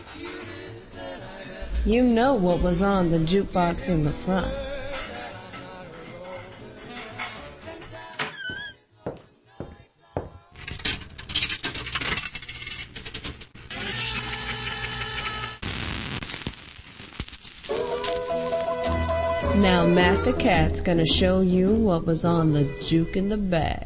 You know what was on the jukebox in the front. Now Matt the Cat's gonna show you what was on the juke in the back.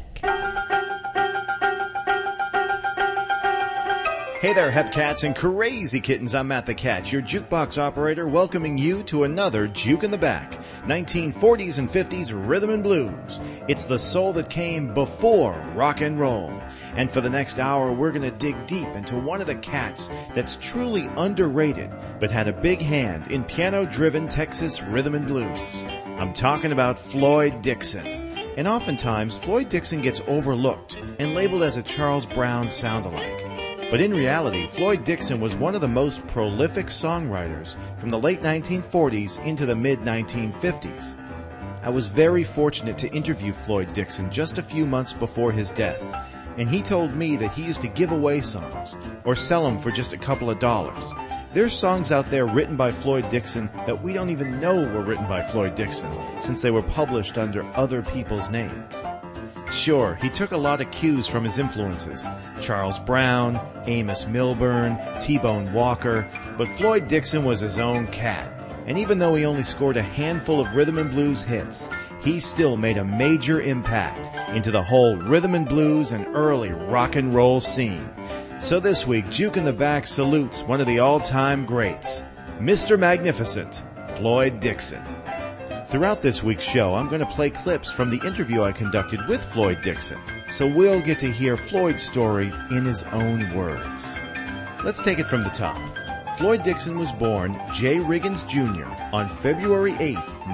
Hey there, Hepcats and crazy kittens. I'm Matt the Cat, your jukebox operator, welcoming you to another Juke in the Back, 1940s and 50s rhythm and blues. It's the soul that came before rock and roll. And for the next hour, we're going to dig deep into one of the cats that's truly underrated, but had a big hand in piano-driven Texas rhythm and blues. I'm talking about Floyd Dixon. And oftentimes, Floyd Dixon gets overlooked and labeled as a Charles Brown sound-alike. But in reality, Floyd Dixon was one of the most prolific songwriters from the late 1940s into the mid-1950s. I was very fortunate to interview Floyd Dixon just a few months before his death, and he told me that he used to give away songs or sell them for just a couple of dollars. There's songs out there written by Floyd Dixon that we don't even know were written by Floyd Dixon, since they were published under other people's names. Sure, he took a lot of cues from his influences, Charles Brown, Amos Milburn, T-Bone Walker, but Floyd Dixon was his own cat. And even though he only scored a handful of rhythm and blues hits, he still made a major impact into the whole rhythm and blues and early rock and roll scene. So this week, Juke in the Back salutes one of the all-time greats, Mr. Magnificent, Floyd Dixon. Throughout this week's show, I'm going to play clips from the interview I conducted with Floyd Dixon, so we'll get to hear Floyd's story in his own words. Let's take it from the top. Floyd Dixon was born J. Riggins Jr. on February 8,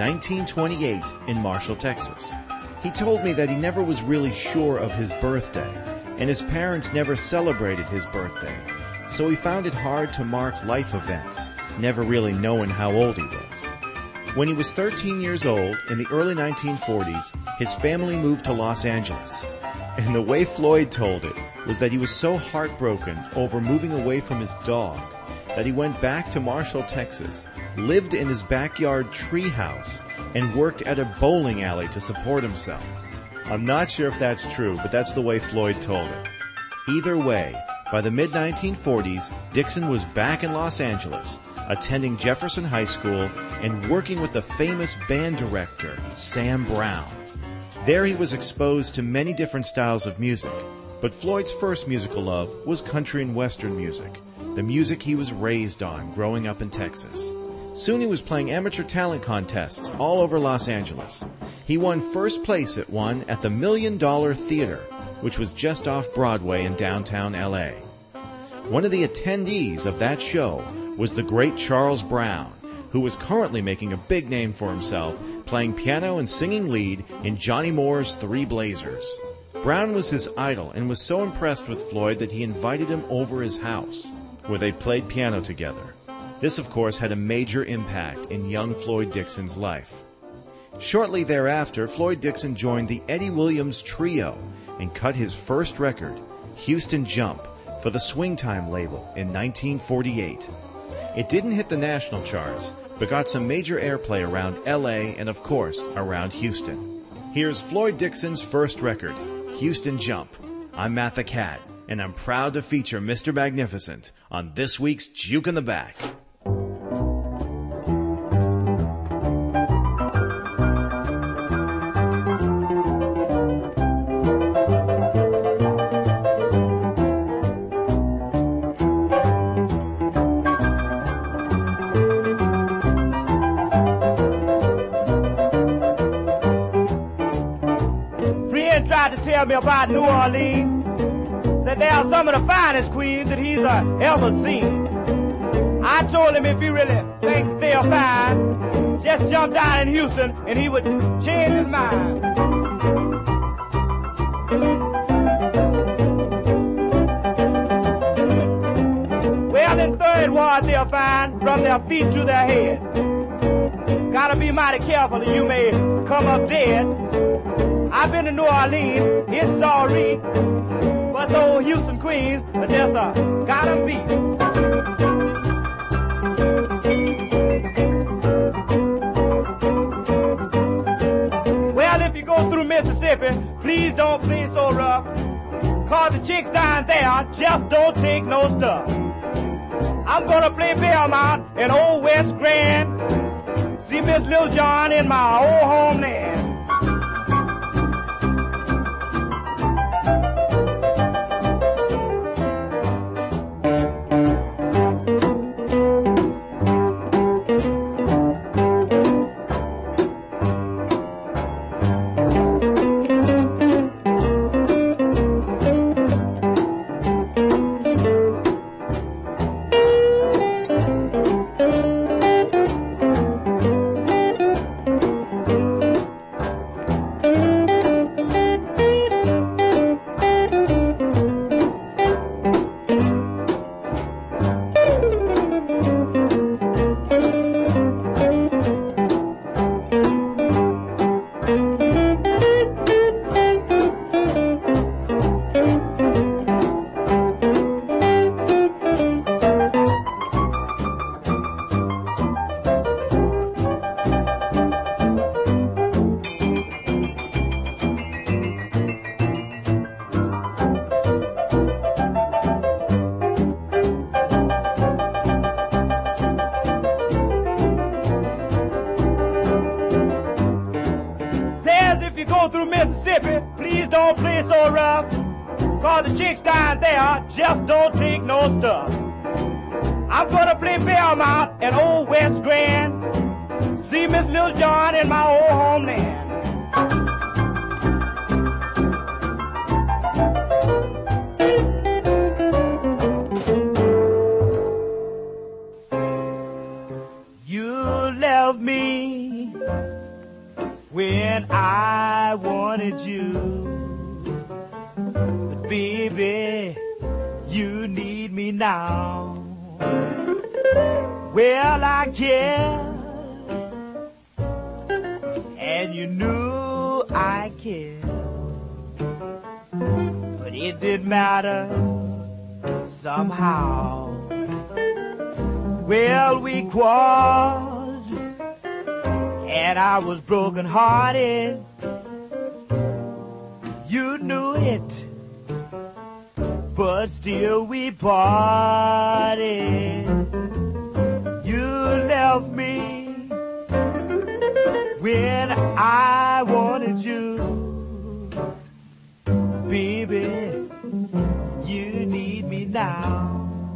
1928 in Marshall, Texas. He told me that he never was really sure of his birthday, and his parents never celebrated his birthday, so he found it hard to mark life events, never really knowing how old he was. When he was 13 years old, in the early 1940s, his family moved to Los Angeles. And the way Floyd told it was that he was so heartbroken over moving away from his dog that he went back to Marshall, Texas, lived in his backyard treehouse, and worked at a bowling alley to support himself. I'm not sure if that's true, but that's the way Floyd told it. Either way, by the mid-1940s, Dixon was back in Los Angeles, attending Jefferson High School and working with the famous band director, Sam Brown. There he was exposed to many different styles of music, but Floyd's first musical love was country and western music, the music he was raised on growing up in Texas. Soon he was playing amateur talent contests all over Los Angeles. He won first place at one at the $1 Million Theater, which was just off Broadway in downtown LA. One of the attendees of that show was the great Charles Brown, who was currently making a big name for himself, playing piano and singing lead in Johnny Moore's Three Blazers. Brown was his idol and was so impressed with Floyd that he invited him over his house, where they played piano together. This, of course, had a major impact in young Floyd Dixon's life. Shortly thereafter, Floyd Dixon joined the Eddie Williams Trio and cut his first record, Houston Jump, for the Swingtime label in 1948. It didn't hit the national charts, but got some major airplay around LA and, of course, around Houston. Here's Floyd Dixon's first record, Houston Jump. I'm Matt the Cat, and I'm proud to feature Mr. Magnificent on this week's Juke in the Back. Tell me about New Orleans. Said they are some of the finest queens that he's ever seen. I told him if he really thinks they are fine, just jump down in Houston and he would change his mind. Well, in Third Ward they're fine from their feet to their head. Gotta be mighty careful or you may come up dead. I've been to New Orleans, it's sorry, but those Houston queens are just got 'em beat. please don't play so rough. Cause the chicks down there just don't take no stuff. I'm gonna play Belmont in Old West Grand. See Miss Lil John in my old homeland. Just don't take no stuff. I'm gonna play Belmont and Old West Grand. See Miss Lil John in my old homeland. You left me when I wanted you, but baby, you need me now. Well, I cared, and you knew I cared, but it didn't matter somehow. Well, we quarreled, and I was broken hearted. You knew it, but still we parted. You left me when I wanted you. Baby, you need me now.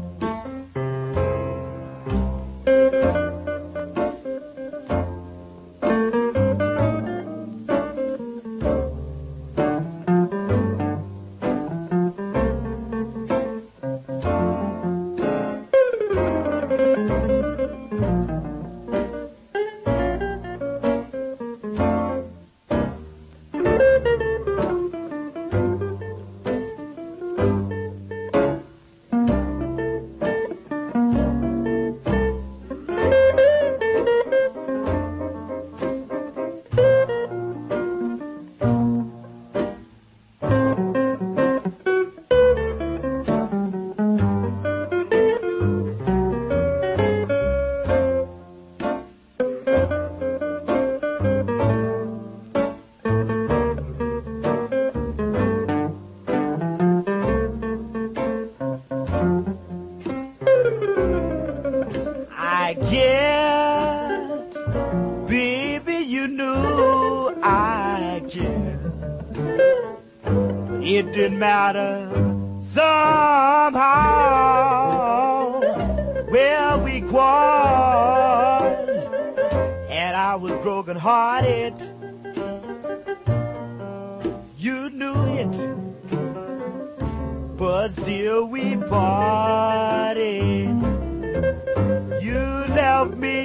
It didn't matter somehow. Well, we quarreled, and I was broken hearted. You knew it, but still we parted. You left me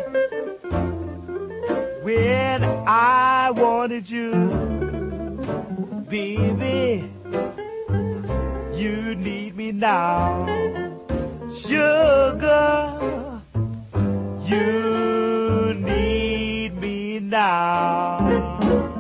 when I wanted you. Baby, you need me now. Sugar, you need me now.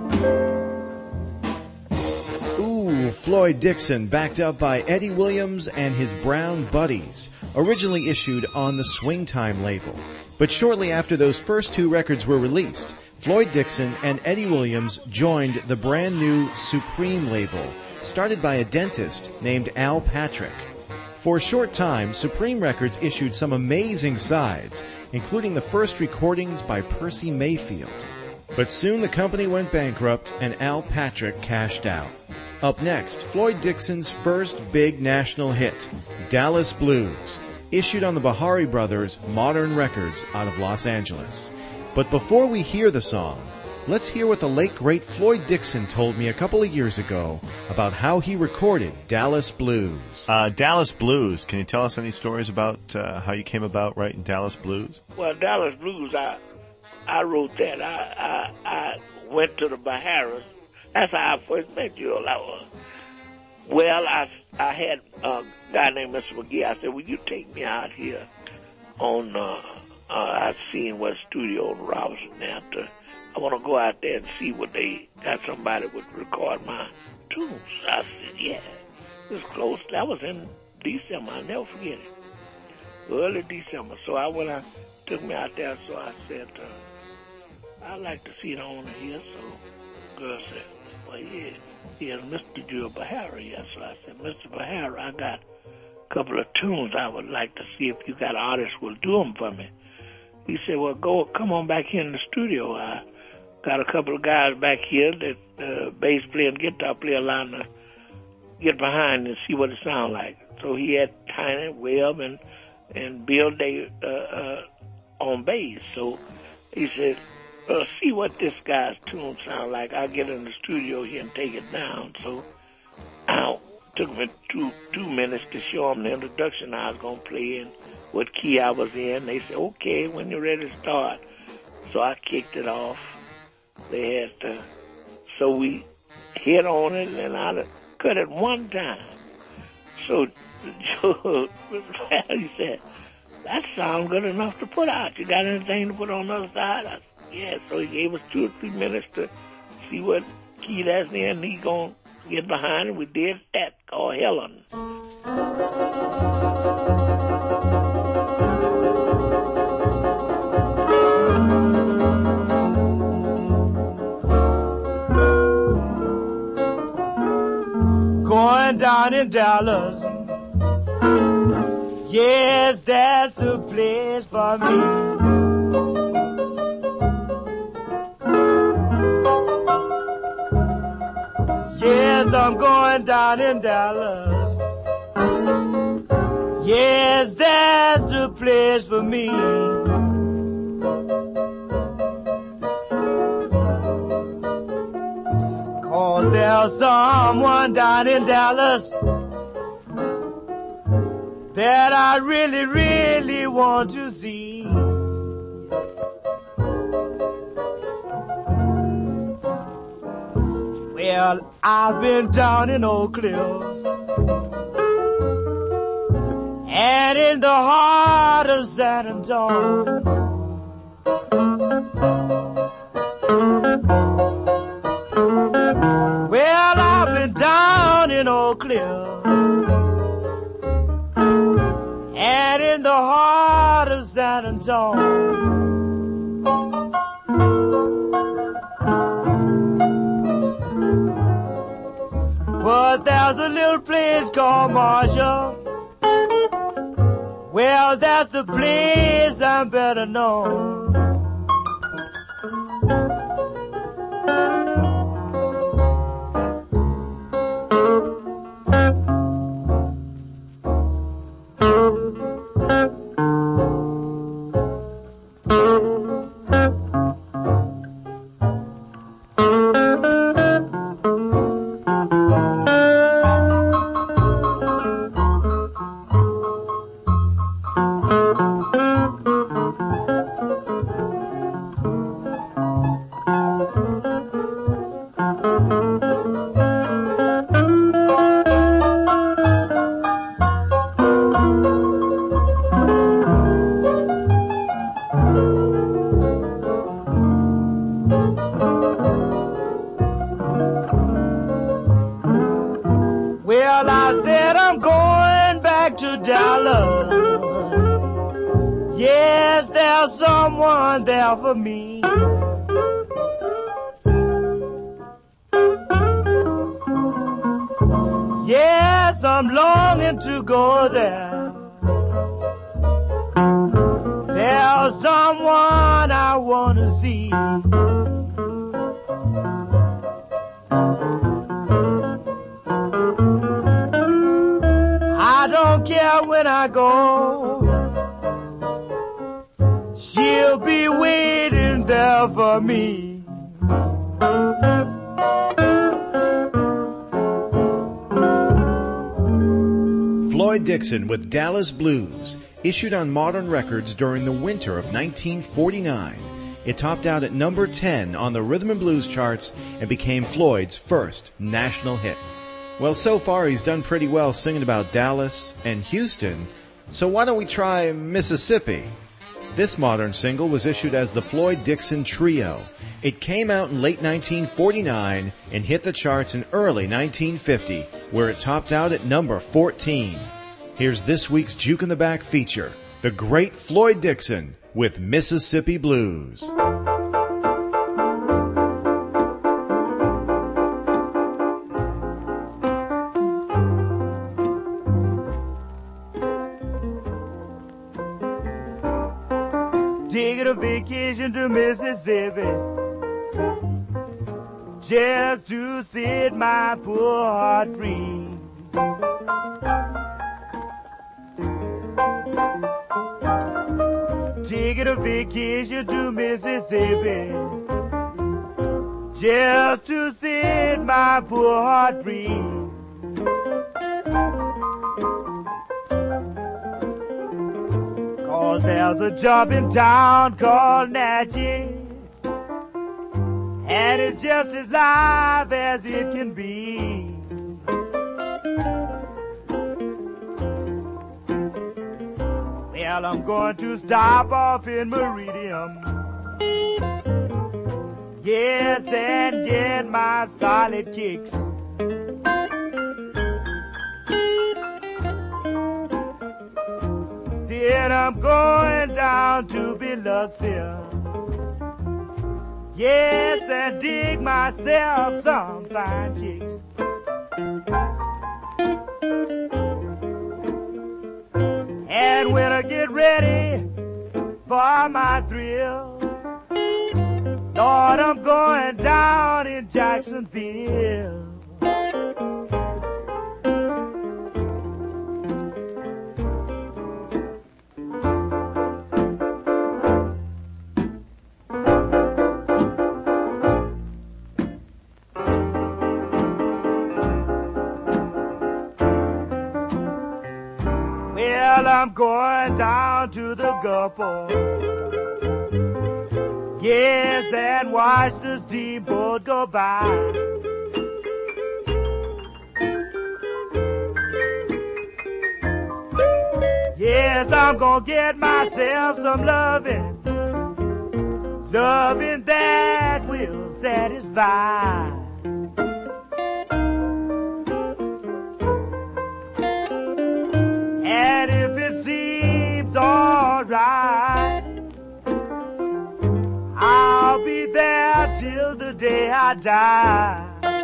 Ooh, Floyd Dixon, backed up by Eddie Williams and his Brown Buddies, originally issued on the Swing Time label. But shortly after those first two records were released, Floyd Dixon and Eddie Williams joined the brand new Supreme label, started by a dentist named Al Patrick. For a short time, Supreme Records issued some amazing sides, including the first recordings by Percy Mayfield. But soon the company went bankrupt and Al Patrick cashed out. Up next, Floyd Dixon's first big national hit, Dallas Blues, issued on the Bahari Brothers' Modern Records out of Los Angeles. But before we hear the song, let's hear what the late great Floyd Dixon told me a couple of years ago about how he recorded Dallas Blues. Dallas Blues, can you tell us any stories about how you came about writing Dallas Blues? Well, Dallas Blues, I wrote that. I went to the Baharas. That's how I first met you. I had a guy named Mr. McGee. I said, will you take me out here on, I've seen what studio in Robinson after. I want to go out there and see what they got, somebody would record my tunes. I said, yeah, it was close. That was in December. I'll never forget it. Early December. So I took me out there, so I said, I'd like to see the owner here. So the girl said, well, yeah, Mr. Joe Bahara. Yes. So I said, Mr. Bahara, I got a couple of tunes I would like to see if you got artists will do them for me. He said, well, come on back here in the studio. I got a couple of guys back here that bass player and guitar player allowed to get behind and see what it sounds like. So he had Tiny, Webb, and Bill Day on bass. So he said, see what this guy's tune sound like. I'll get in the studio here and take it down. So it took me two minutes to show him the introduction I was going to play and what key I was in. They said, okay, when you're ready to start. So I kicked it off. They had to, so we hit on it, and I cut it one time. So Joe, he said, that sounds good enough to put out. You got anything to put on the other side? I said, yeah. So he gave us 2 or 3 minutes to see what key that's in, and he going to get behind it. We did that, called Helen. Going down in Dallas, yes, that's the place for me. Yes, I'm going down in Dallas, yes, that's the place for me. There's someone down in Dallas that I really, really want to see. Well, I've been down in Oak Cliff and in the heart of San Antonio. Down in Oak Cliff and in the heart of San Antonio. But there's a little place called Marshall. Well, that's the place I'm better known. Yes, there's someone there for me. Yes, I'm longing to go there. There's someone I want to see. I don't care when I go, she'll be waiting there for me. Floyd Dixon with Dallas Blues, issued on Modern Records during the winter of 1949. It topped out at number 10 on the Rhythm and Blues charts and became Floyd's first national hit. Well, so far he's done pretty well singing about Dallas and Houston, so why don't we try Mississippi? This modern single was issued as the Floyd Dixon Trio. It came out in late 1949 and hit the charts in early 1950, where it topped out at number 14. Here's this week's Juke in the Back feature, the great Floyd Dixon with Mississippi Blues. Taking a vacation to Mississippi just to set my poor heart free. Taking a vacation to Mississippi just to set my poor heart free. Cause there's a job in town called Natchez, and it's just as live as it can be. Well, I'm going to stop off in Meridian, yes, and get my solid kicks. Then I'm going down to Biloxi, yes, and dig myself some fine chicks. And when I get ready for my thrill, Lord, I'm going down in Jacksonville. Well, I'm going down to the Gulf, yes, and watch the steamboat go by. Yes, I'm gonna get myself some loving that will satisfy. And if it seems alright, I'll be there till the day I die.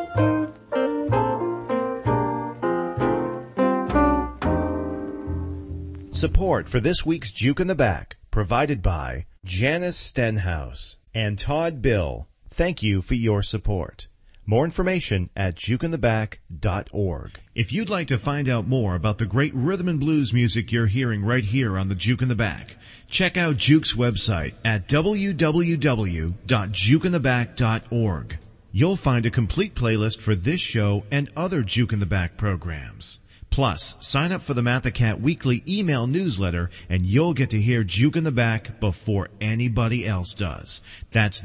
Support for this week's Juke in the Back provided by Janice Stenhouse and Todd Bill. Thank you for your support. More information at jukeintheback.org. If you'd like to find out more about the great rhythm and blues music you're hearing right here on the Juke in the Back, check out Juke's website at www.jukeintheback.org. You'll find a complete playlist for this show and other Juke in the Back programs. Plus, sign up for the Matt the Cat weekly email newsletter and you'll get to hear Juke in the Back before anybody else does. That's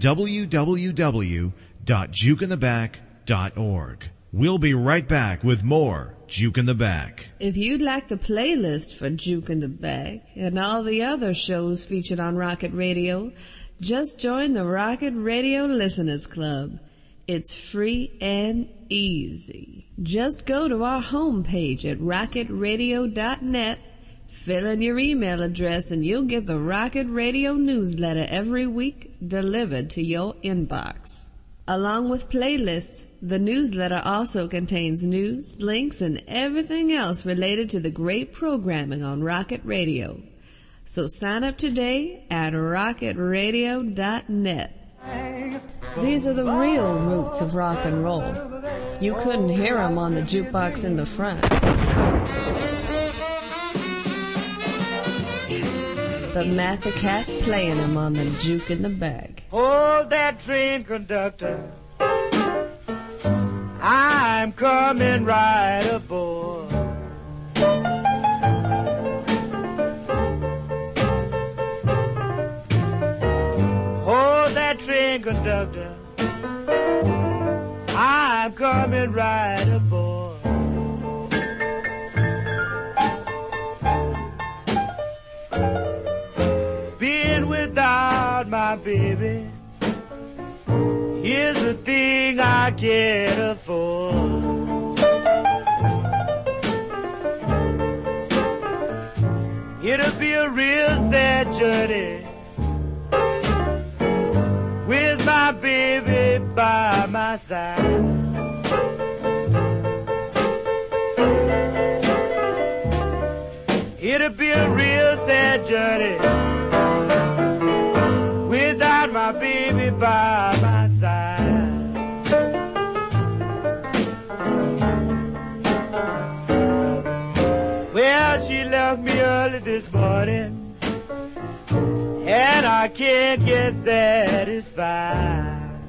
www.jukeintheback.org. We'll be right back with more Juke in the Back. If you'd like the playlist for Juke in the Back and all the other shows featured on Rocket Radio, just join the Rocket Radio Listeners Club. It's free and easy. Just go to our homepage at rocketradio.net, fill in your email address, and you'll get the Rocket Radio newsletter every week delivered to your inbox. Along with playlists, the newsletter also contains news, links, and everything else related to the great programming on Rocket Radio. So sign up today at rocketradio.net. These are the real roots of rock and roll. You couldn't hear them on the jukebox in the front. But Matt the Cat's playing them on the juke in the back. Hold that train, conductor. I'm coming right aboard. Hold that train, conductor. I'm coming right aboard. Being without my baby is the thing I can't afford. It'll be a real sad journey with my baby by my side. It'll be a real sad journey without my baby by my side. Well, she left me early this morning, and I can't get satisfied.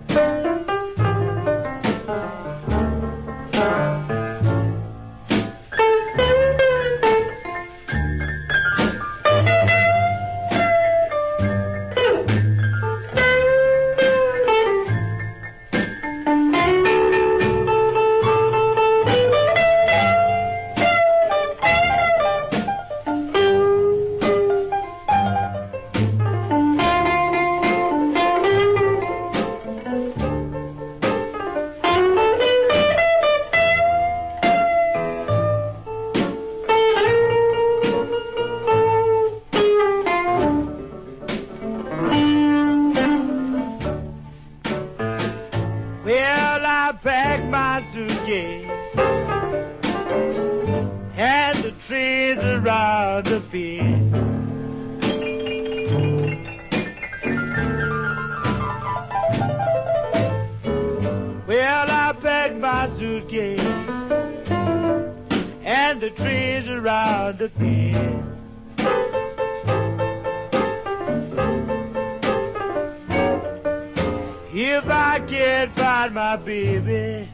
If I can't find my baby,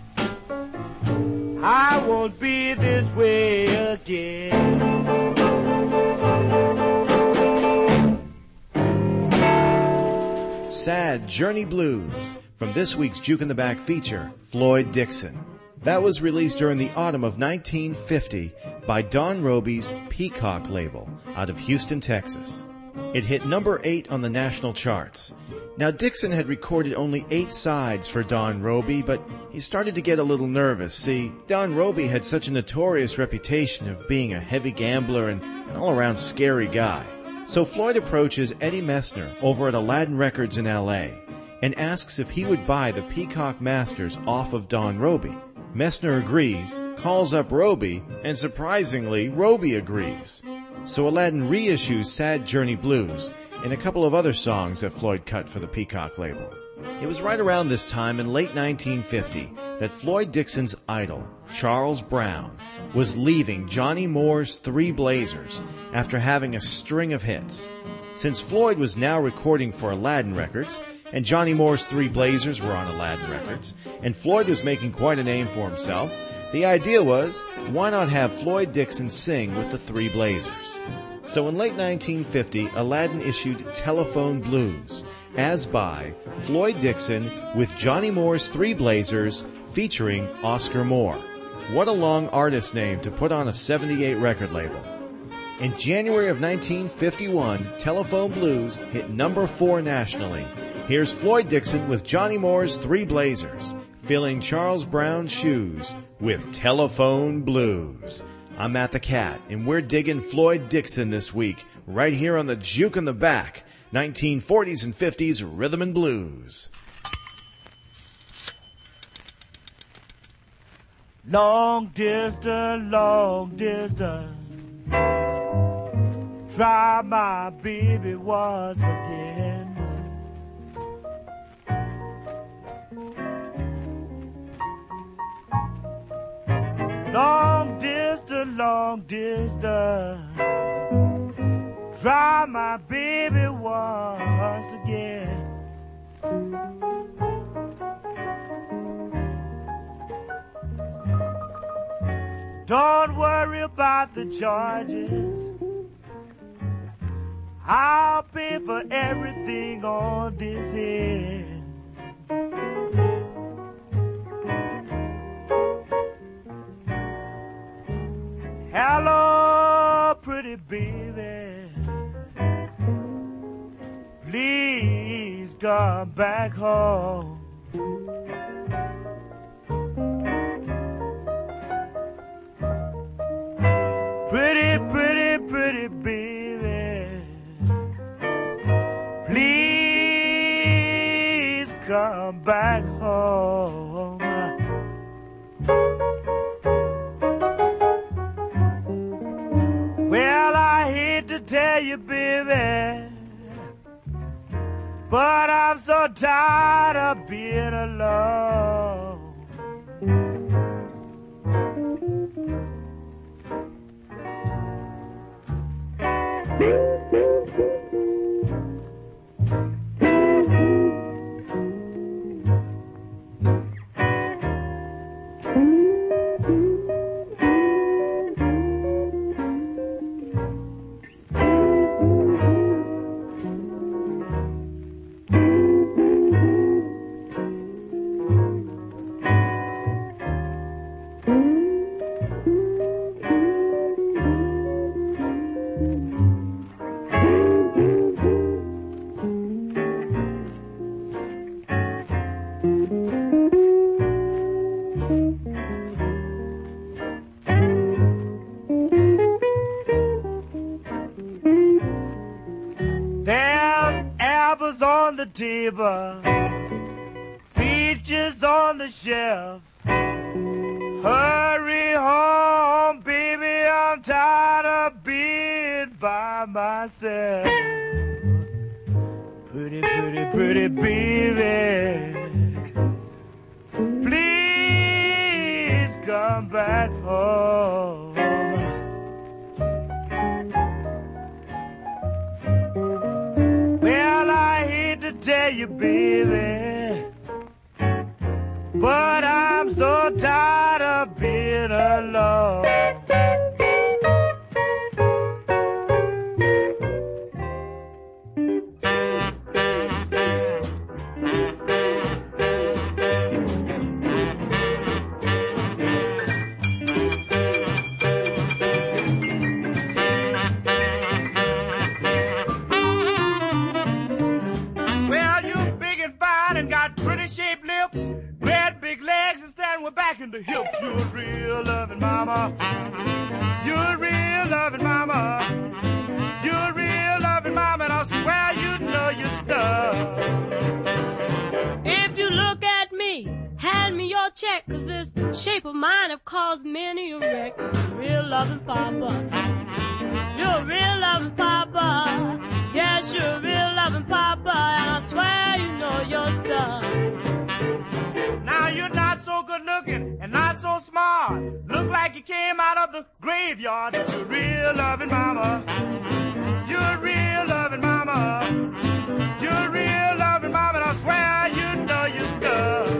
I won't be this way again. Sad Journey Blues from this week's Juke in the Back feature, Floyd Dixon. That was released during the autumn of 1950 by Don Robey's Peacock label out of Houston, Texas. It hit number 8 on the national charts. Now, Dixon had recorded only 8 sides for Don Robey, but he started to get a little nervous. See, Don Robey had such a notorious reputation of being a heavy gambler and an all-around scary guy. So Floyd approaches Eddie Messner over at Aladdin Records in L.A. and asks if he would buy the Peacock Masters off of Don Robey. Messner agrees, calls up Robey, and surprisingly, Robey agrees. So Aladdin reissues Sad Journey Blues and a couple of other songs that Floyd cut for the Peacock label. It was right around this time in late 1950 that Floyd Dixon's idol, Charles Brown, was leaving Johnny Moore's Three Blazers after having a string of hits. Since Floyd was now recording for Aladdin Records, and Johnny Moore's Three Blazers were on Aladdin Records, and Floyd was making quite a name for himself, the idea was, why not have Floyd Dixon sing with the Three Blazers? So in late 1950, Aladdin issued Telephone Blues, as by Floyd Dixon with Johnny Moore's Three Blazers featuring Oscar Moore. What a long artist name to put on a 78 record label. In January of 1951, Telephone Blues hit number 4 nationally. Here's Floyd Dixon with Johnny Moore's Three Blazers, filling Charles Brown's shoes with Telephone Blues. I'm Matt the Cat, and we're digging Floyd Dixon this week, right here on the Juke in the Back, 1940s and 50s Rhythm and Blues. Long distance, long distance. Try my baby once again. Long distance, long distance. Try my baby once again. Don't worry about the charges. I'll pay for everything on this end. Hello, pretty baby. Please come back home. Pretty, pretty, pretty baby. Please come back home. Well, I hate to tell you, baby, but I'm so tired of being alone. Table, peaches on the shelf. Hurry home, baby, I'm tired of being by myself. Pretty, pretty, pretty baby, please come back home. Tell you, baby, but I'm so tired of being alone. In the hips, you're a real loving mama. You're a real loving mama. You're a real loving mama, and I swear you know your stuff. If you look at me, hand me your check, 'cause this shape of mine have caused many a wreck. You're a real loving papa. You're a real loving papa. Yes, you're a real loving papa, and I swear you know your stuff. Now you're not so good looking and not so smart. Look like you came out of the graveyard, but you're a real loving mama. You're a real loving mama. You're a real loving mama, and I swear you know your stuff.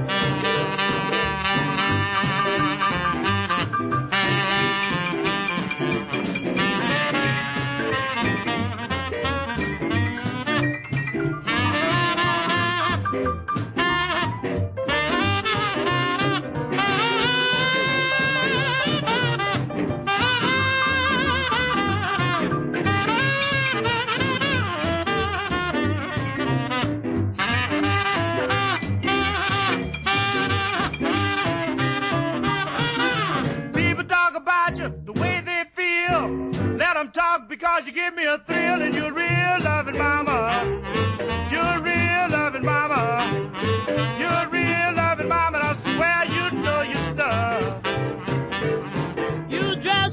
Talk because you give me a thrill, and you're a real loving mama. You're a real loving mama. You're a real loving mama, and I swear you know your stuff.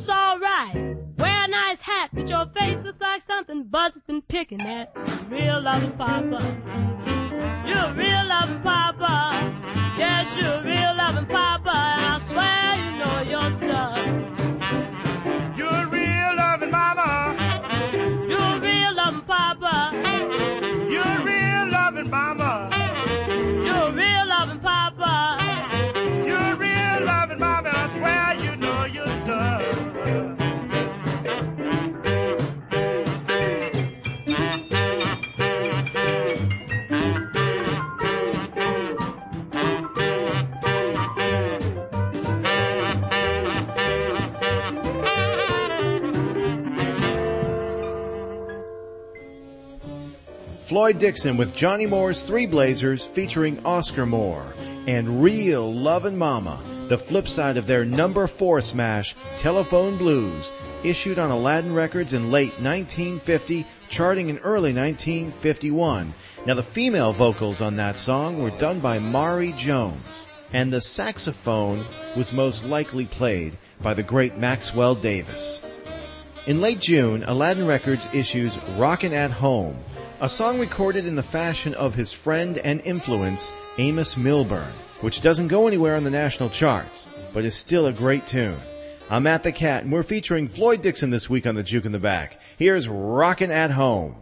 looks all right. Wear a nice hat, but your face looks like something Bud's been picking at. Real loving Papa. You're a real loving Papa. Yes, you're a real loving Papa. And I swear you know your stuff. You're a real loving mama. You're a real loving Papa. You're a real loving mama. You're a real loving Papa. You're a real loving mama. I swear you know your stuff. Floyd Dixon with Johnny Moore's Three Blazers featuring Oscar Moore and Real Lovin' Mama, the flip side of their number 4 smash, Telephone Blues, issued on Aladdin Records in late 1950, charting in early 1951. Now the female vocals on that song were done by Mari Jones, and the saxophone was most likely played by the great Maxwell Davis. In late June, Aladdin Records issues Rockin' at Home, a song recorded in the fashion of his friend and influence, Amos Milburn, which doesn't go anywhere on the national charts, but is still a great tune. I'm Matt the Cat, and we're featuring Floyd Dixon this week on the Juke in the Back. Here's Rockin' at Home.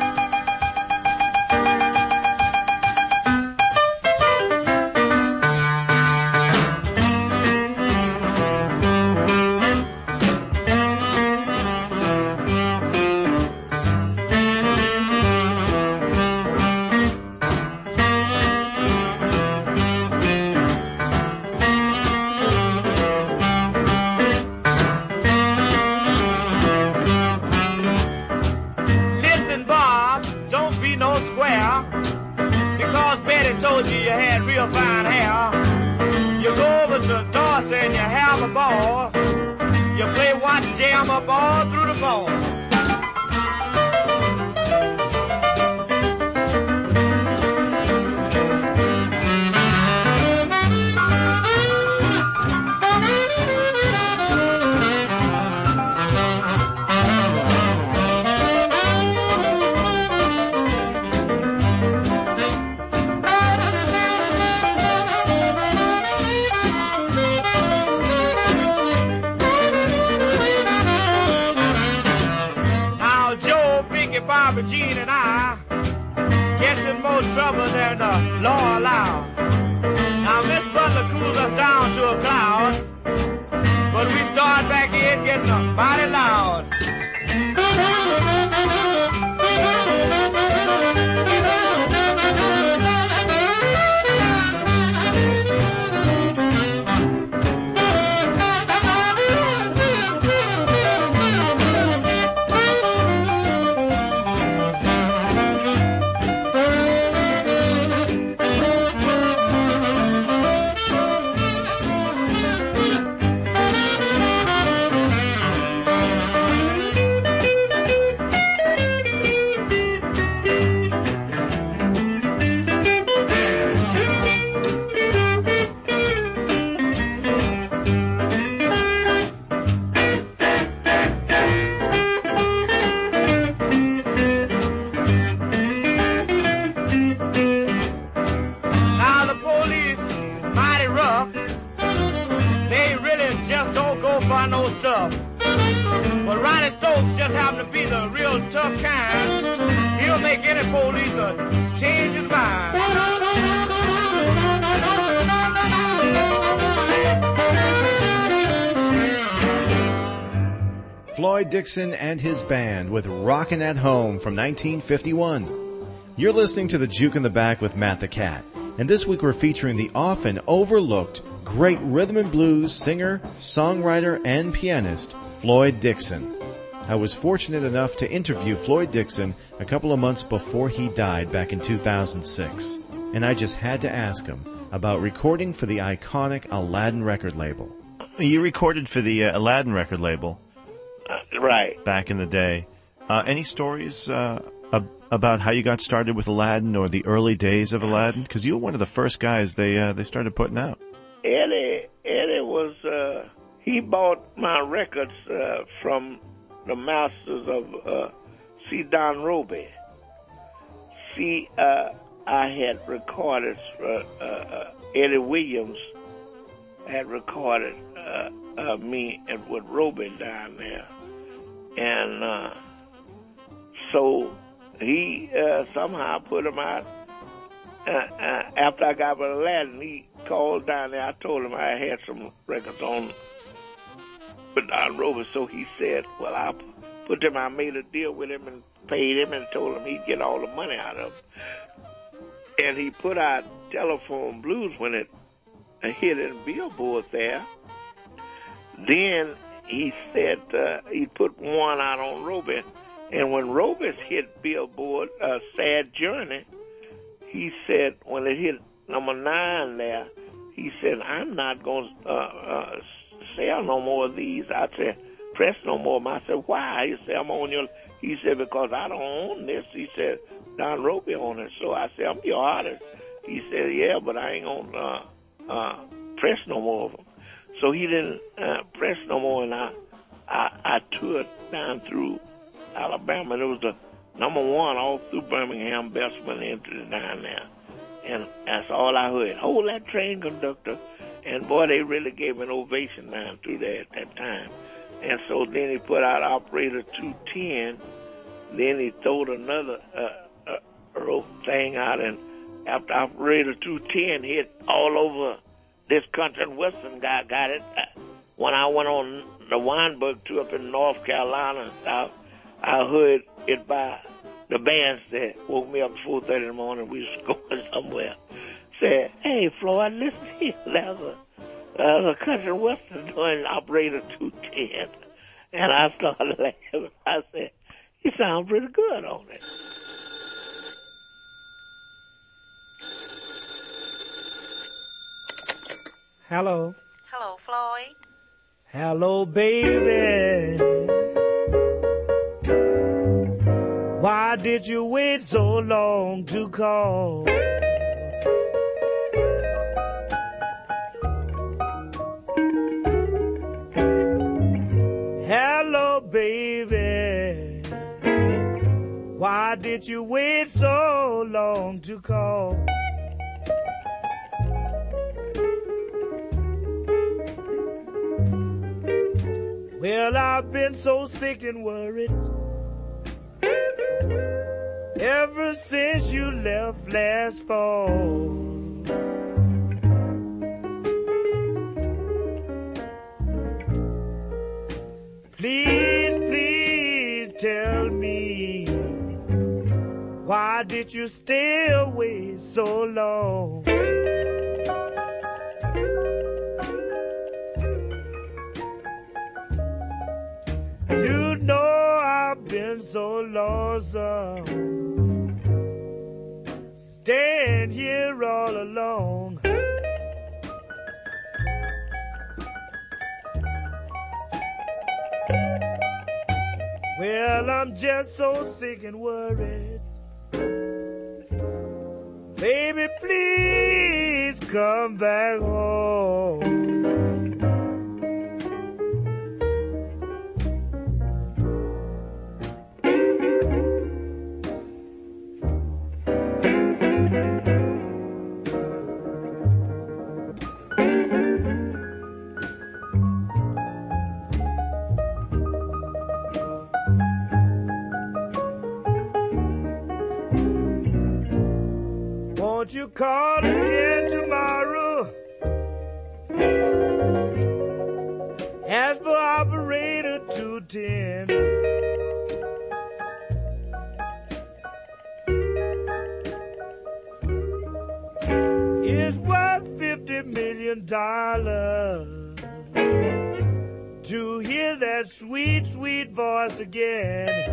Floyd Dixon and his band with Rockin' at Home from 1951. You're listening to the Juke in the Back with Matt the Cat, and this week we're featuring the often overlooked great rhythm and blues singer, songwriter, and pianist, Floyd Dixon. I was fortunate enough to interview Floyd Dixon a couple of months before he died back in 2006, and I just had to ask him about recording for the iconic Aladdin record label. You recorded for the Aladdin record label. Right. Back in the day. Any stories about how you got started with Aladdin or the early days of Aladdin? Because you were one of the first guys they started putting out. Eddie was, he bought bought my records from the masters of C. Don Roby. See, I had recorded Eddie Williams had recorded me and with Roby down there, and so he somehow put him out. After I got with Aladdin, he called down there. I told him I had some records on with Don Roby, so he said, "Well, I put them. I made a deal with him and paid him, and told him he'd get all the money out of it." And he put out Telephone Blues when it hit in Billboard there. Then he said he put one out on Roby, and when Roby's hit Billboard, Sad Journey, he said when it hit number 9 there, he said, "I'm not going to sell no more of these." I said, "Press no more." I said, "Why?" He said, "I'm on your." He said, "Because I don't own this." He said, "Don Roby on it." So I said, "I'm your artist." He said, "Yeah, but I ain't gonna press no more of them." So he didn't press no more, and I toured down through Alabama, and it was the number 1 all through Birmingham. Best went into it down there, and that's all I heard. "Hold that train, conductor!" And boy, they really gave an ovation down through there at that time. And so then he put out Operator 210. Then he throwed another thing out, and after Operator 210 hit all over this country, and Western guy got it. When I went on the Weinberg tour up in North Carolina and South, I heard it by the bands that woke me up at 4:30 in the morning. We was going somewhere. Said, "Hey, Floyd, listen here. There's a country Western doing Operator 210. And I started laughing. I said, "You sound pretty good on it." Hello. Hello, Floyd. Hello, baby. Why did you wait so long to call? Hello, baby. Why did you wait so long to call? Well, I've been so sick and worried ever since you left last fall. Please, please tell me, why did you stay away so long? You know I've been so lonesome, staying here all alone. Well, I'm just so sick and worried. Baby, please come back home. Won't you call again tomorrow? As for Operator 210, it's worth $50 million to hear that sweet, sweet voice again.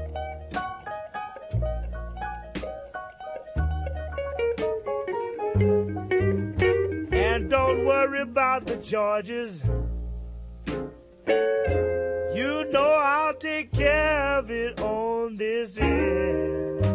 Don't worry about the charges. You know I'll take care of it on this end.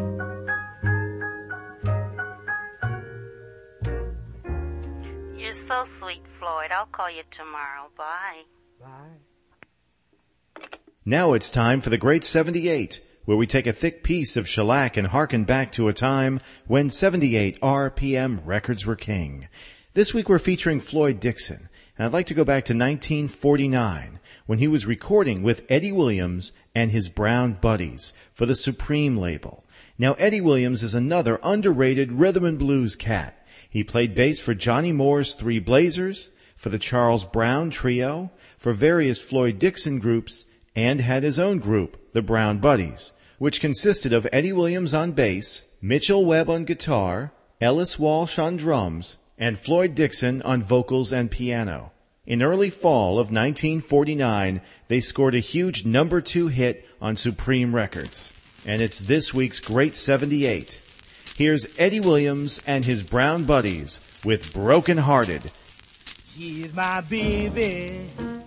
You're so sweet, Floyd. I'll call you tomorrow. Bye. Bye. Now it's time for the Great 78, where we take a thick piece of shellac and harken back to a time when 78 RPM records were king. This week we're featuring Floyd Dixon, and I'd like to go back to 1949, when he was recording with Eddie Williams and his Brown Buddies for the Supreme label. Now, Eddie Williams is another underrated rhythm and blues cat. He played bass for Johnny Moore's Three Blazers, for the Charles Brown Trio, for various Floyd Dixon groups, and had his own group, the Brown Buddies, which consisted of Eddie Williams on bass, Mitchell Webb on guitar, Ellis Walsh on drums, and Floyd Dixon on vocals and piano. In early fall of 1949, they scored a huge number 2 hit on Supreme Records. And it's this week's Great 78. Here's Eddie Williams and his Brown Buddies with Broken Hearted. She's my baby,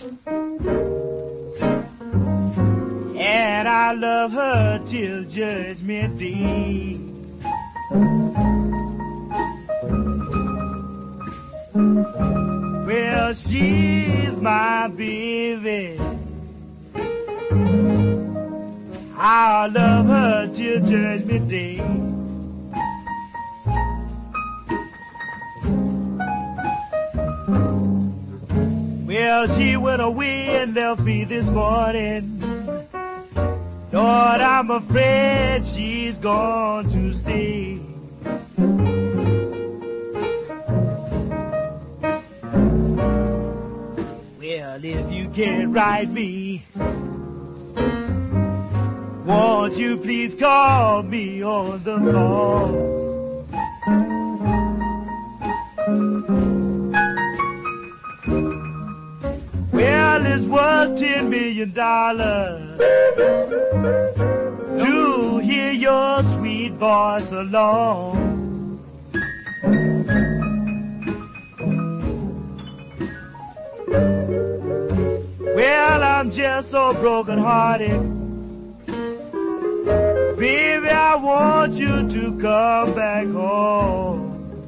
and I love her till Judgment Day. Well, she's my baby, I love her till Judgment Day. Well, she went away and left me this morning. Lord, I'm afraid she's gone to stay. Well, if you can't write me, won't you please call me on the phone? Well, it's worth $10 million to hear your sweet voice alone. Well, I'm just so broken-hearted. Baby, I want you to come back home.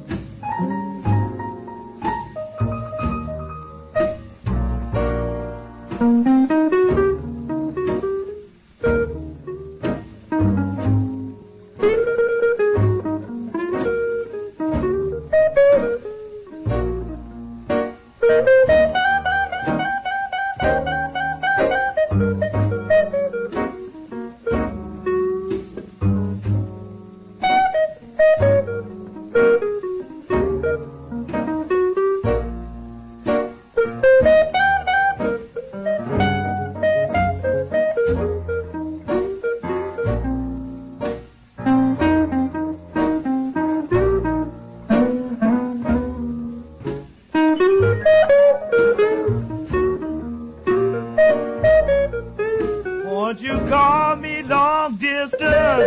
Won't you call me long distance,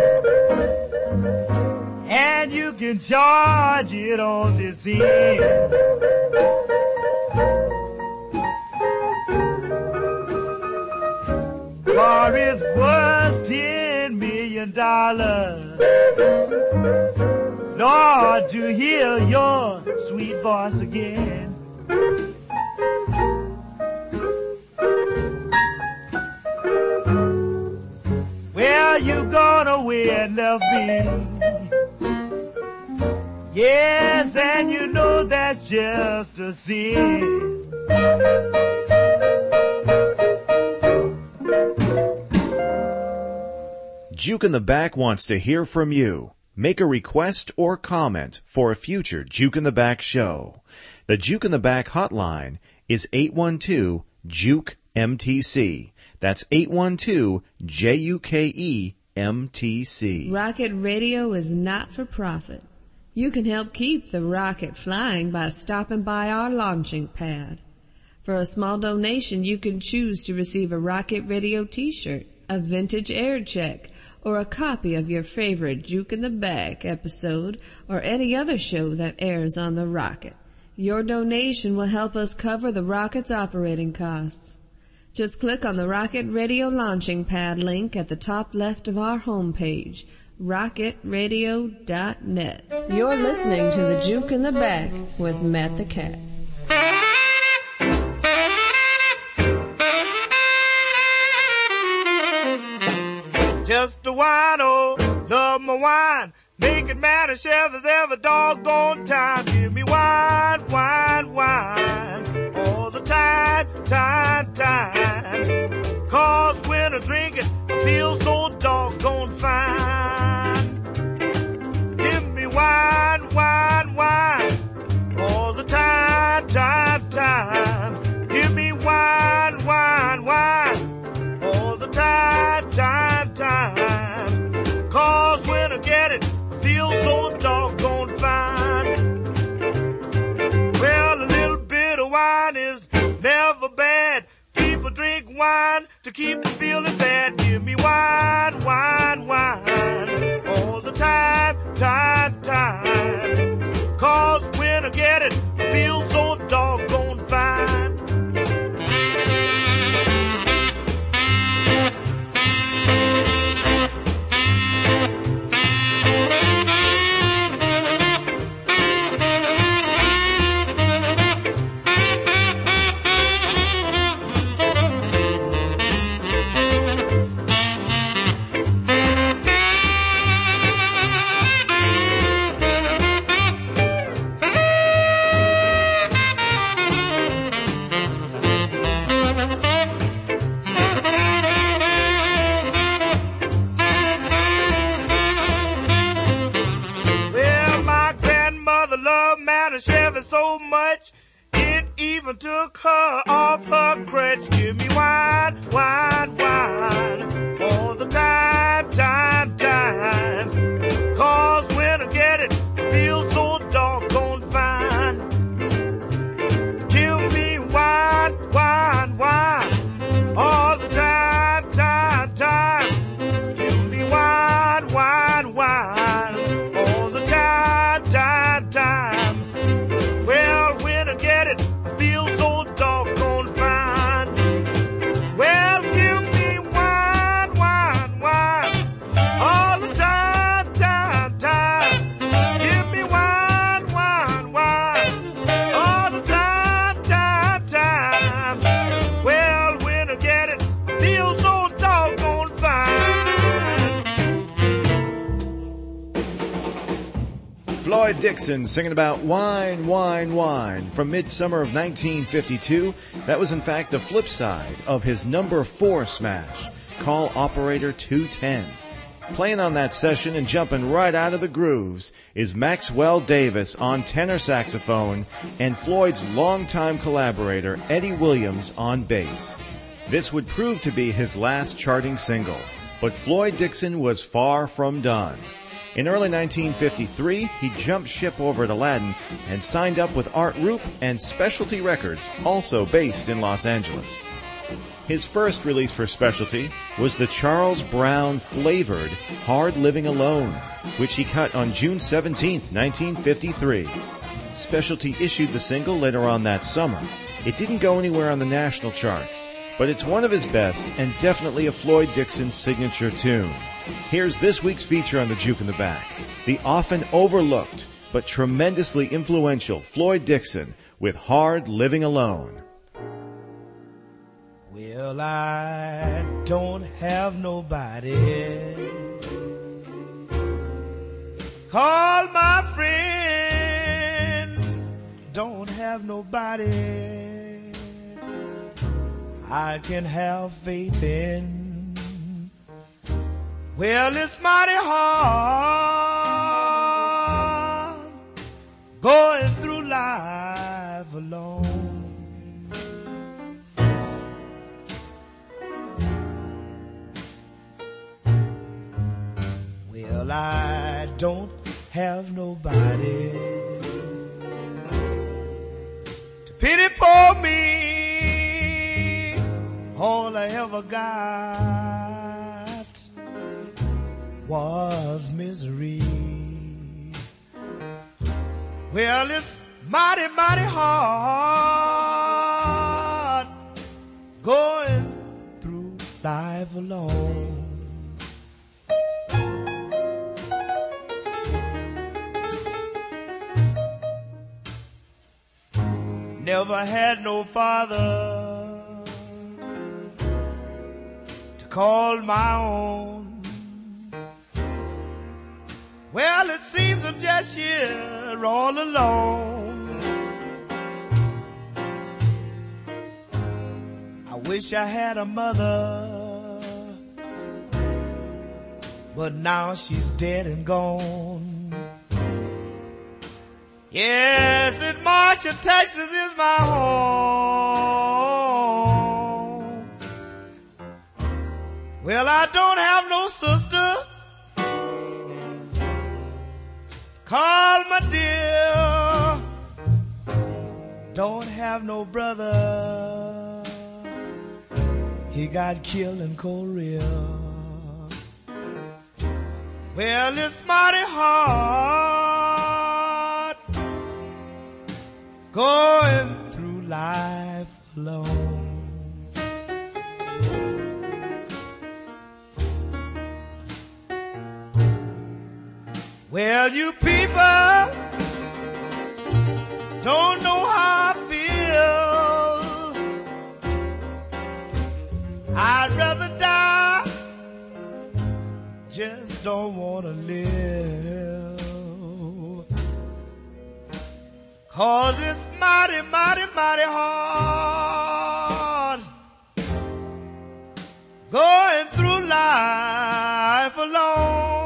and you can charge it on this end. For it's worth $10 million, Lord, to hear your sweet voice again. Well, you gone away and left me. Yes, and you know that's just a sin. Juke in the Back wants to hear from you. Make a request or comment for a future Juke in the Back show. The Juke in the Back hotline is 812-JUKE-MTC. That's 812-JUKE-MTC. Rocket Radio is not for profit. You can help keep the rocket flying by stopping by our launching pad. For a small donation, you can choose to receive a Rocket Radio t-shirt, a vintage air check, or a copy of your favorite Juke in the Back episode or any other show that airs on the Rocket. Your donation will help us cover the Rocket's operating costs. Just click on the Rocket Radio launching pad link at the top left of our homepage, rocketradio.net. You're listening to the Juke in the Back with Matt the Cat. just a wine, oh, love my wine. Make it matter, chef, as every doggone time. Give me wine, wine, wine, all the time, time, time. 'Cause when I drink it, I feel so doggone fine. Give me wine, wine, wine, all the time, time, time. Give me wine, wine, wine, all the time, time, time. 'Cause when I get it, I feel so doggone fine. Well, a little bit of wine is never bad. People drink wine to keep the feeling sad. Give me wine, wine, wine, all the time, time, time. 'Cause when I get it, I feel so doggone fine. Chevy so much it even took her off her crutch. Give me wine, wine, wine, all the time, time, time. 'Cause when I get it, I feel so doggone fine. Give me wine, wine, wine, all the time, time, time. Give me wine, wine, wine, all the time, time, time. Well, when I get it, I feel so doggone fine. Well, give me wine, wine, wine, all the time, time, time. Give me wine, wine, wine, all the time, time, time. Well, when I get it, I feel so doggone fine. Floyd Dixon singing about Wine, Wine, Wine from Midsummer of 1952. That was in fact the flip side of his number 4 smash, Call Operator 210. Playing on that session and jumping right out of the grooves is Maxwell Davis on tenor saxophone and Floyd's longtime collaborator Eddie Williams on bass. This would prove to be his last charting single, but Floyd Dixon was far from done. In early 1953, he jumped ship over to Aladdin and signed up with Art Rupe and Specialty Records, also based in Los Angeles. His first release for Specialty was the Charles Brown flavored Hard Living Alone, which he cut on June 17, 1953. Specialty issued the single later on that summer. It didn't go anywhere on the national charts, but it's one of his best and definitely a Floyd Dixon signature tune. Here's this week's feature on the Juke in the Back, the often overlooked but tremendously influential Floyd Dixon with Hard Living Alone. Well, I don't have nobody call my friend, don't have nobody I can have faith in. Well, it's mighty hard going through life alone. Well, I don't have nobody to pity for me. All I ever got was misery. Well, it's mighty, mighty hard going through life alone. Never had no father to call my own. Well, it seems I'm just here all alone. I wish I had a mother, but now she's dead and gone. Yes, in Marshall, Texas is my home. Well, I don't have no sister, call my dear. Don't have no brother, he got killed in Korea. Well, it's mighty hard going through life alone. Well, you people don't know how I feel. I'd rather die, just don't want to live. 'Cause it's mighty, mighty, mighty hard going through life alone.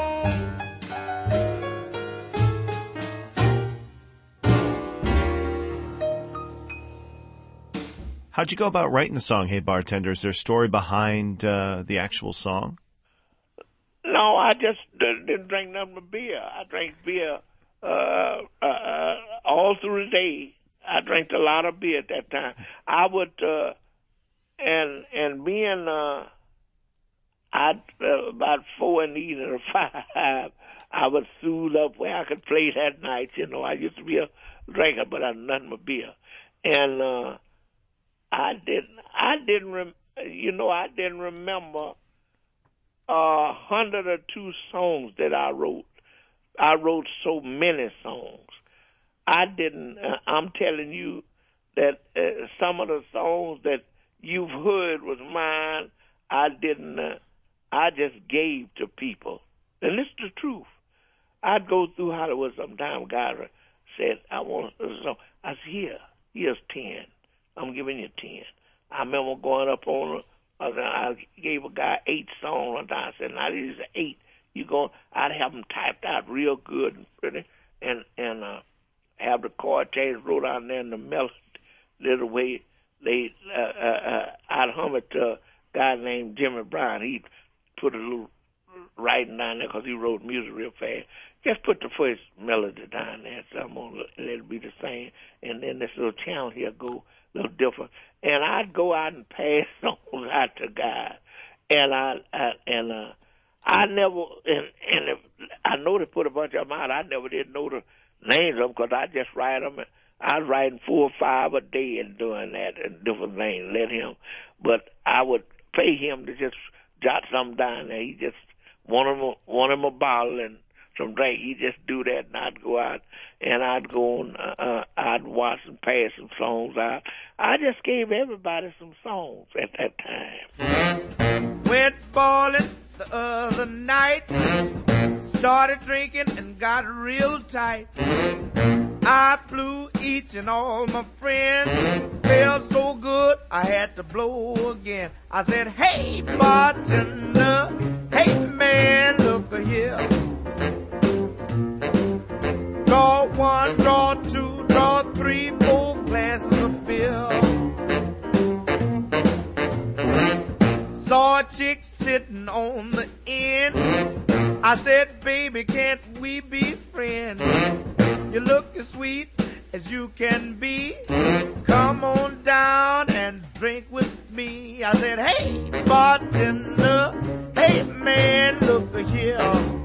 How'd you go about writing the song, Hey Bartender? Is there a story behind the actual song? No, I just didn't drink nothing but beer. I drank beer all through the day. I drank a lot of beer at that time. I would, and being about 4 in the evening or 5, I was soothed up where I could play that night. You know, I used to be a drinker, but I had nothing but beer. And I didn't remember 102 songs that I wrote. I wrote so many songs. I'm telling you that some of the songs that you've heard was mine. I just gave to people. And it's the truth. I'd go through Hollywood sometime. God said, I want a song. I said, here's 10. I'm giving you 10. I remember going up on I gave a guy 8 songs one time. I said, now these are 8. I'd have them typed out real good and pretty, and have the chord change wrote on there in the melody, little way I'd hum it to a guy named Jimmy Brown. He put a little writing down there because he wrote music real fast. Just put the first melody down there, so I'm gonna let it be the same, and then this little channel here go a little different. And I'd go out and pass songs out to guys, and I never, and if I know they put a bunch of them out, I never did know the names of them because I just write them. I was writing 4 or 5 a day and doing that and different things. But I would pay him to just jot something down there. He just want him a bottle and some drink. He just do that, and I'd go out and I'd go on. I'd watch and pass some songs out. I just gave everybody some songs at that time. Went bowling the other night, started drinking and got real tight. I blew each and all my friends, felt so good I had to blow again. I said, hey bartender, hey man, look here. Draw 1, draw 2, draw 3, 4 glasses of beer. Saw a chick sitting on the end. I said, baby, can't we be friends? You look as sweet as you can be. Come on down and drink with me. I said, hey, bartender, hey, man, look here.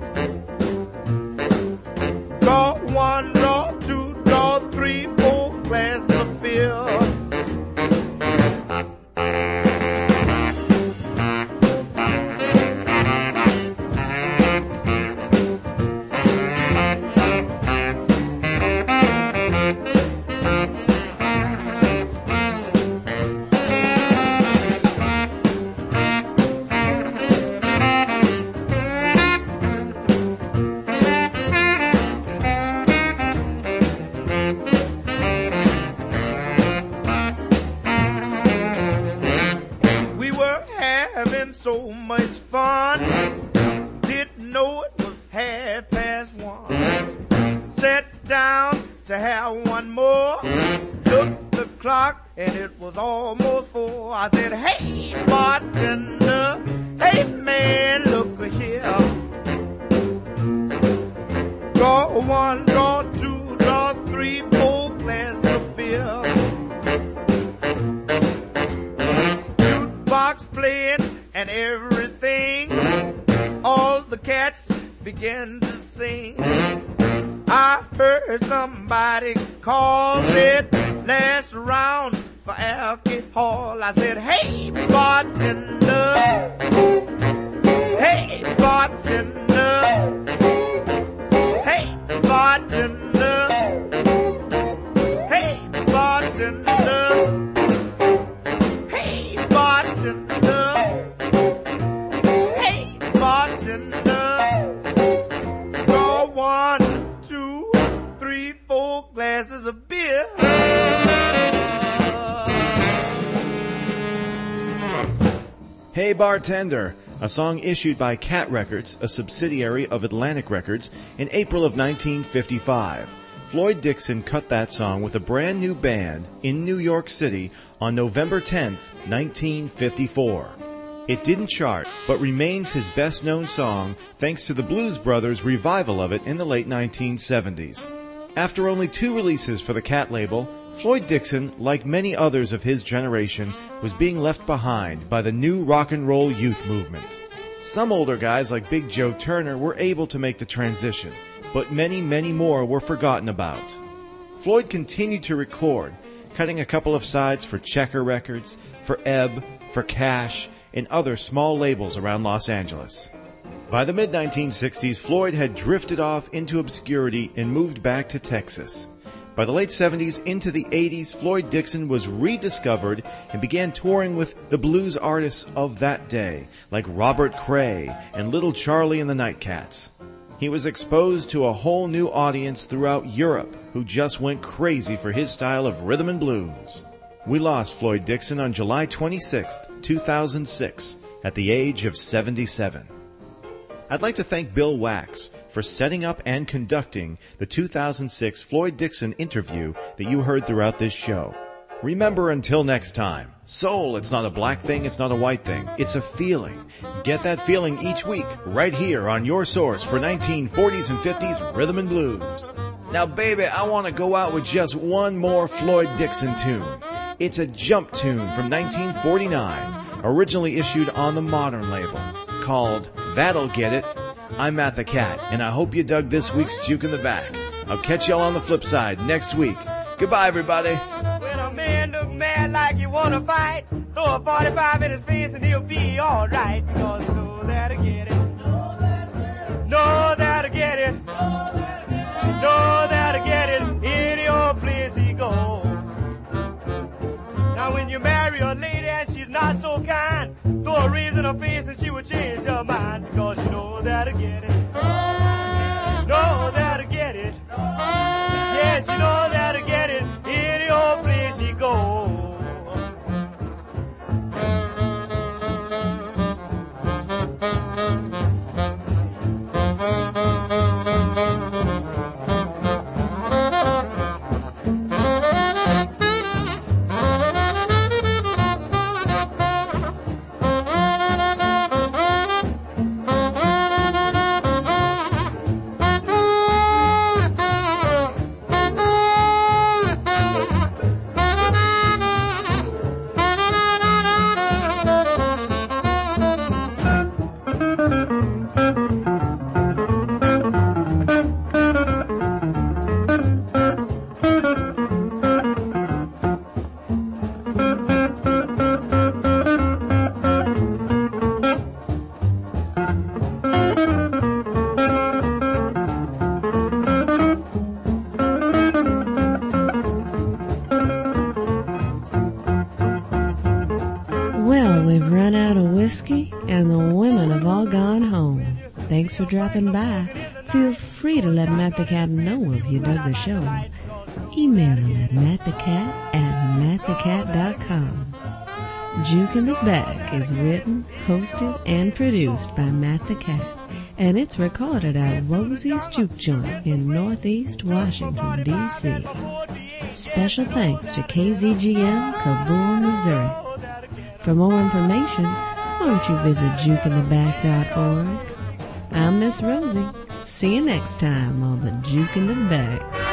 Draw 1, draw 2, draw 3, 4 glasses of beer. much fun. Didn't know it was 1:30. Sat down to have one more. Looked the clock and it was almost 4. I said, hey, bartender, hey, man, look here. Draw 1, draw 2, draw 3, 4 glasses of beer. Jukebox playing and everything. All the cats began to sing. I heard somebody call, said, last round for alcohol. I said, hey, bartender, hey, bartender, hey, bartender, hey, bartender, hey, bartender, hey, bartender. Draw 1, 2, 3, 4 glasses of beer. Hey Bartender, a song issued by Cat Records, a subsidiary of Atlantic Records, in April of 1955. Floyd Dixon cut that song with a brand new band in New York City on November 10th, 1954. It didn't chart, but remains his best-known song thanks to the Blues Brothers' revival of it in the late 1970s. After only 2 releases for the Cat label, Floyd Dixon, like many others of his generation, was being left behind by the new rock and roll youth movement. Some older guys like Big Joe Turner were able to make the transition, but many, many more were forgotten about. Floyd continued to record, cutting a couple of sides for Checker Records, for Ebb, for Cash, and other small labels around Los Angeles. By the mid-1960s, Floyd had drifted off into obscurity and moved back to Texas. By the late 70s into the 80s, Floyd Dixon was rediscovered and began touring with the blues artists of that day, like Robert Cray and Little Charlie and the Nightcats. He was exposed to a whole new audience throughout Europe who just went crazy for his style of rhythm and blues. We lost Floyd Dixon on July 26, 2006, at the age of 77. I'd like to thank Bill Wax for setting up and conducting the 2006 Floyd Dixon interview that you heard throughout this show. Remember, until next time, soul, it's not a black thing, it's not a white thing, it's a feeling. Get that feeling each week right here on your source for 1940s and 50s rhythm and blues. Now, baby, I want to go out with just one more Floyd Dixon tune. It's a jump tune from 1949, originally issued on the Modern label, called That'll Get It. I'm Matt the Cat, and I hope you dug this week's Juke in the Back. I'll catch y'all on the flip side next week. Goodbye, everybody. When a man look mad like you wanna fight, throw a 45 in his face and he'll be alright. Because you know that'll get it. Know that'll get it. Know that'll get it. Any old place he go. Now when you marry a lady and she's not so kind, throw a razor in her face and she will change her mind. Because you know that'll get it. Know that'll get it. Yes, you know that'll get it. Any old place you go. And the women have all gone home. Thanks for dropping by. Feel free to let Matt the Cat know if you dug the show. Email him at mattthecat@mattthecat.com. Juke in the Back is written, hosted, and produced by Matt the Cat, and it's recorded at Rosie's Juke Joint in Northeast Washington, D.C. Special thanks to KZGM, Kabul, Missouri. For more information, won't you visit jukeintheback.org? I'm Miss Rosie. See you next time on the Juke in the Back.